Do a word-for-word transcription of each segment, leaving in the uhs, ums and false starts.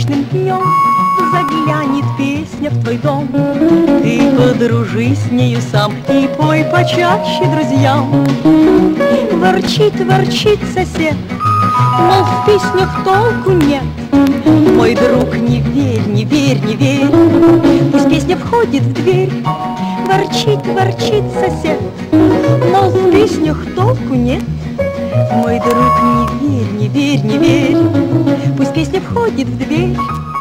радостным днем заглянет песня в твой дом. Ты подружись с нею сам и пой почаще друзьям. Ворчит, ворчит сосед, мол, в песнях толку нет. Мой друг, не верь, не верь, не верь, пусть песня входит в дверь. Ворчит, ворчит сосед, мол, в песнях толку нет. Мой друг, не верь, не верь, не верь, пусть песня входит в дверь.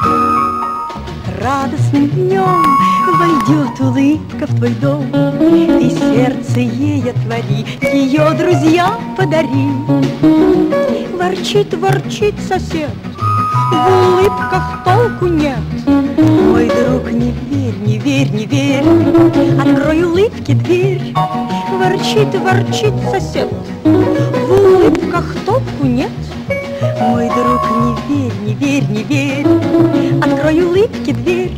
Радостным днем войдет улыбка в твой дом, и сердце ей отвори, ее друзья подари. Ворчит, ворчит сосед, в улыбках толку нет. Мой друг, не верь, не верь, не верь, открой улыбке дверь. Ворчит, ворчит сосед, в улыбках толку нет. Мой друг, не верь, не верь, не верь, открой улыбке дверь.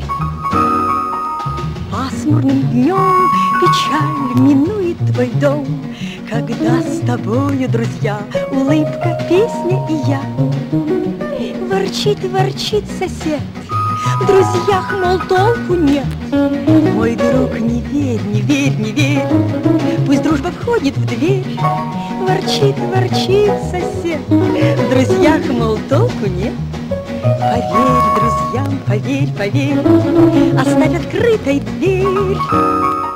Пасмурным днем печаль минует твой дом, когда с тобою, друзья, улыбка, песня и я. Ворчит, ворчит сосед, в друзьях, мол, толку нет. Мой друг, не верь, не верь, не верь, пусть дружба входит в дверь. Ворчит, ворчит сосед, в друзьях, мол, толку нет. Поверь друзьям, поверь, поверь, оставь открытой дверь.